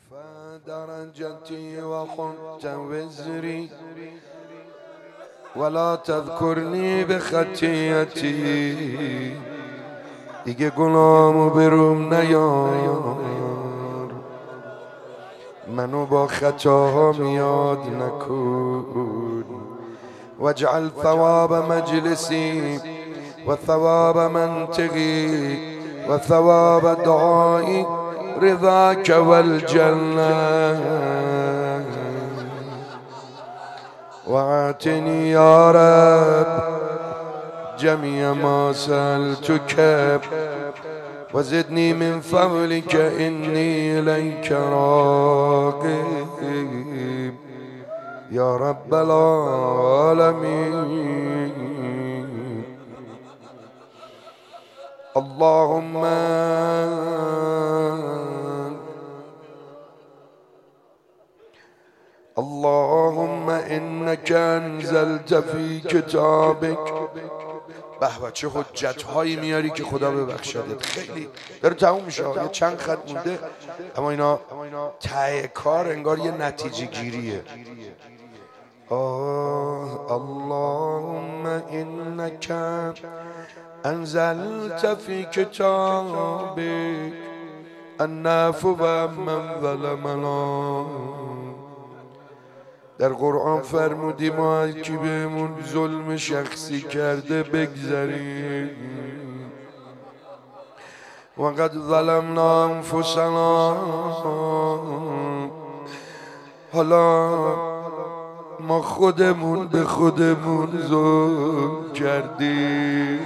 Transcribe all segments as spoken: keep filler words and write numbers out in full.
فدرجتي وحط وزري ولا تذكرنی به خطیتی، دیگه گناهمو بروم نیار، منو با خطاها میاد نکن. واجعل ثواب مجلسی و ثواب منطقی و ثواب دعایی رضاك والجنة، وآتني يا رب جميع ما سألتك وزدني من فضلك إني إليك راغب يا رب العالمين. اللهم اللهم إنك أنزلت في كتابك. به به چه حجت هایی میاری که خدا ببخشدت. خیلی داره تموم میشه، یه چند خط مونده، اما اینا ته کار انگار یه نتیجه گیریه. آه اللهم إنك أنزلت في كتابك العفو عمن ظلمنا. در قرآن فرمودی ما هر کی بهمون ظلم شخصی کرده بگذریم. وقد ظلمنا انفسنا، حالا ما خودمون به خودمون ظلم کردیم.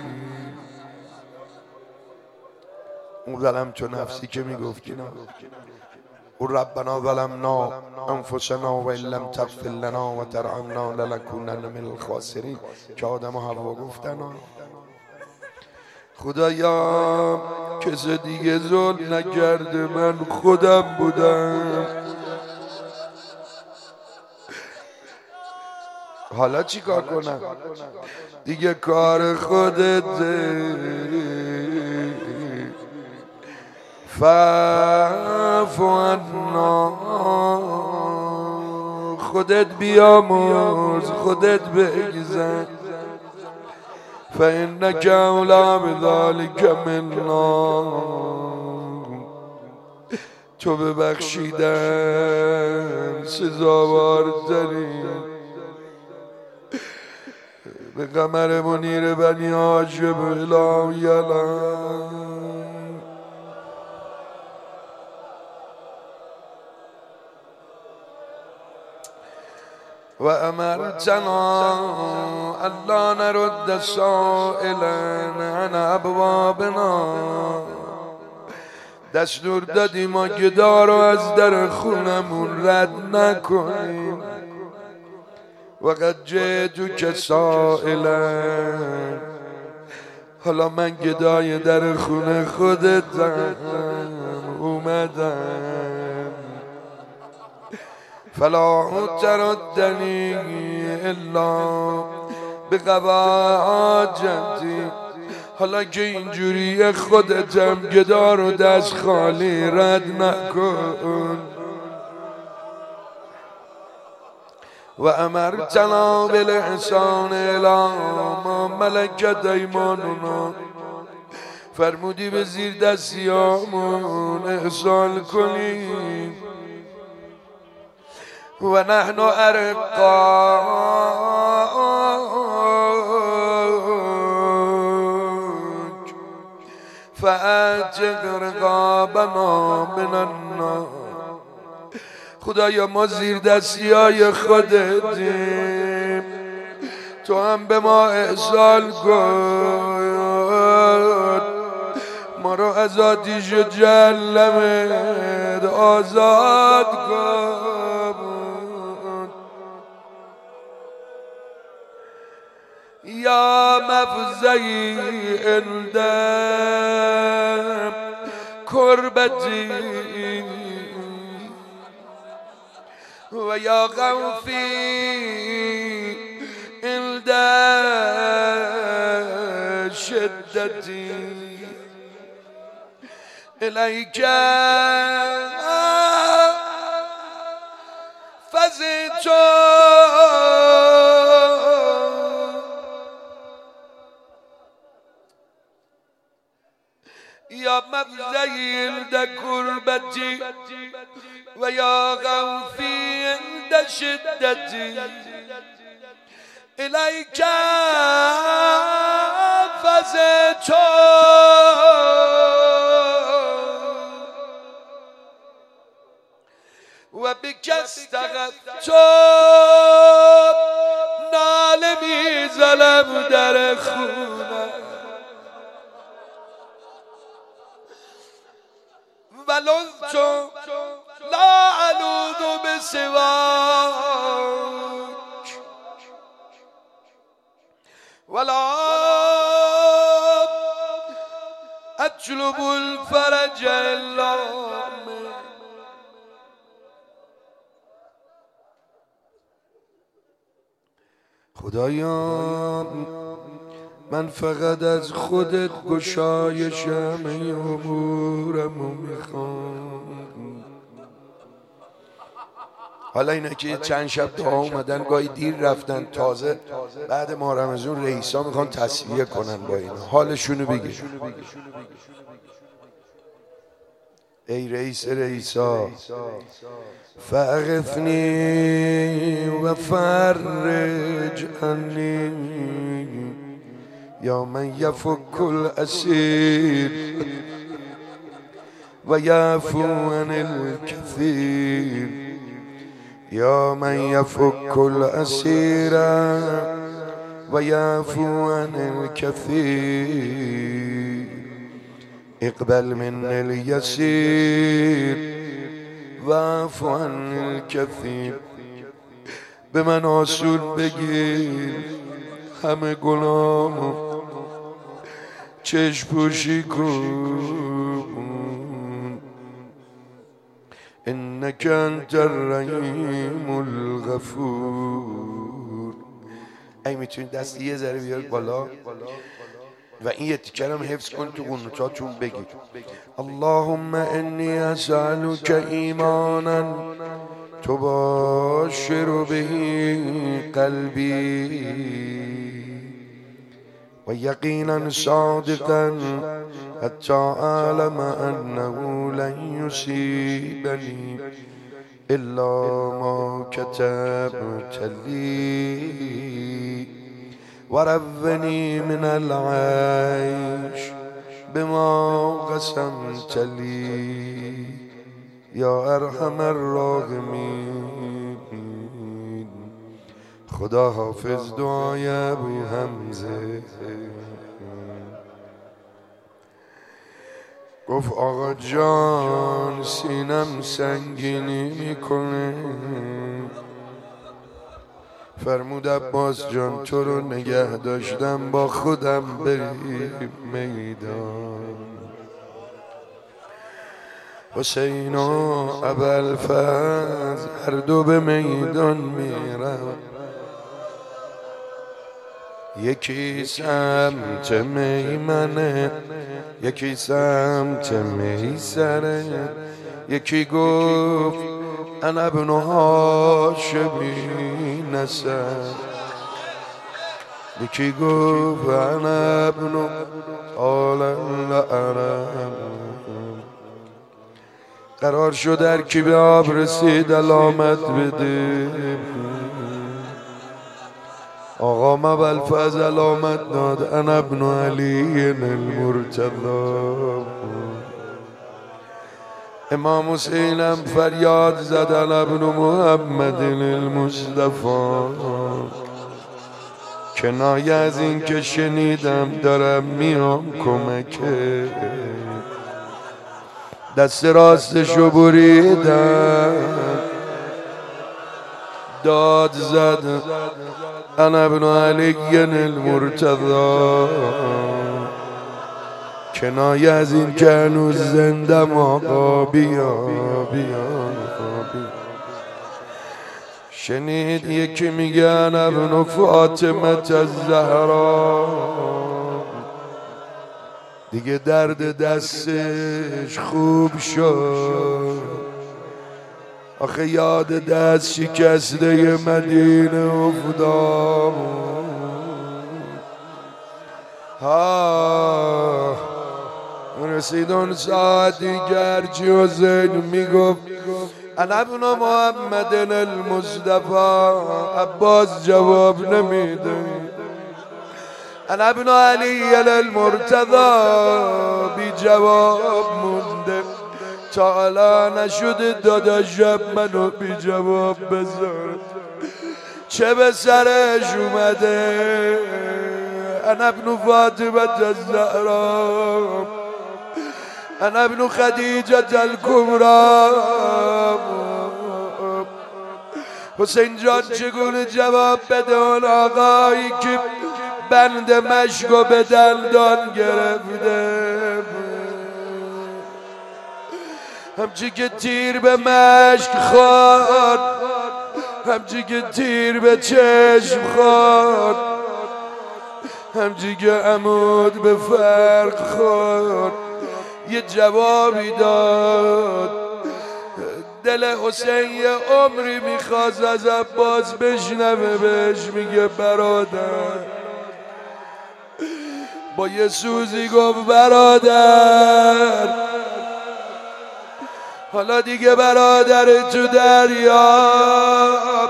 اون ظلم تو نفسی که میگفتی نه، و ربنا ظلمنا انفسنا و ان لم تغفر لنا و ترحمنا لنکونن من الخاسرین که آدم و حوا گفتن. خدایا کسی دیگه ظلم نکرده، من خودم بودم. حالا چی کار کنم؟ دیگه کار خودته. فاعف عنا، خودت بیامرز، خودت بگذر. فإنك أولى بذلك منا، تو ببخشیدن سزاوارتری. به قمر منیر بنی هاشم الهیلم. و امرتنا الا نرد سائلا عن ابوابنا، دستور دادی ما گدا رو از در خونمون رد نکنیم. وقد جئتک سائلا، حالا من گدای در خونه خودتم اومدم. فلا تردنی الا بقضاء حاجتی، حالا که اینجوری خودتم گدا رو دست خالی رد نکن. و امرتنا بالاحسان الی ما ملکت ایماننا، فرمودی به زیر دستیامون احسان کنیم. و نحن ارقا فاعتق رقابنا من النار. خدایا ما زیر دستی های خودتیم، تو هم به ما احسان کن، ما رو از آتیش جهنم آزاد کن. یا مفزعی عند کربتی و یا غوثی عند شدتی الیک تو یا مفزعی عند کربتی و یا غوثی عند شدتی الیک فزت و بک استغثت ناله میزنم در خونه ولذت لا علوذ بسواک ولا اطلب الفرج الا منک. خدایا من فقط از خودت گشایش همه امورمو میخوام. حالا اینا که چند شب دعا اومدن گاهی دیر رفتن تازه بعد ماه رمضان رئیسا میخوان تصفیه کنن با اینا حالشونو بگیر. ای رئیس رئیسا فاغثنی و فرج عنی یا من یفک الاسیر و یعفو عن الکثیر یا من یفک الاسیر و یعفو عن الکثیر اقبل من الیسیر و اعف عن الکثیر. به من آسون بگیر همه گناهمو چشم پوشی کن. انک انت الرحیم الغفور. ای میتونی دست یه ذره بیار بالا و این یه تیکر هم حفظ کن تو قنوتاتون بگید. اللهم انی اسألک ایمانا تباشر به قلبی و یقینا صادقا حتی اعلم انه لن یصیبنی الا ما کتبت لی ورونی من العیش بما قسمت لی یا ارحم الراحمین. خدا حافظ دعای ابو حمزه. گفت آقا جان سینم سنگینی میکنه. فرمود عباس جان تو رو نگه داشتم با خودم بریم میدان. حسین و ابوالفضل هر دو به میدان میرم. یکی سمت میمنه یکی سمت میسره. یکی گفت انا ابن هاشمی نسب. یکی گفت انا ابن آل العرب. قرار شد هر کی به آب رسید علامت بده. آقا ابوالفضل علامت داد انا ابن علی المرتضی. امام حسینم فریاد زد انا ابن محمد المصطفی. کنایه از این که شنیدم دارم میام کمکه. دست راستشو بریدم داد زد انا ابن علی المرتضی. کنایه از این که هنوز زندم آقا بیا بیا. شنید یکی میگه انا ابن فاطمه الزهرا. دیگه درد دستش خوب شد. آخه یاد دست شکسته مدینه افتاد. ها رسید اون ساعتی که هرچی حسین میگفت انا ابن محمد المصطفى، عباس جواب نمیده. انا ابن علی المرتضى، بی جواب مونده. تا حالا نشده داداشم منو بی جواب بذارد. چه به سرش اومده؟ انا ابن فاطمه الزهرا، انا ابن خدیجه الکبرى. حسین جان چگونه جواب بده اون آقایی که بند مشکو به دندان گرفته؟ همچی که تیر به مشک خورد، همچی که تیر به چشم خورد، همچی که عمود به فرق خورد، یه جوابی داد. دل حسین یه عمری میخواست از عباس بشنوه، بهش میگه برادر. با یه سوزی گفت برادر، حالا دیگه برادر تو دریا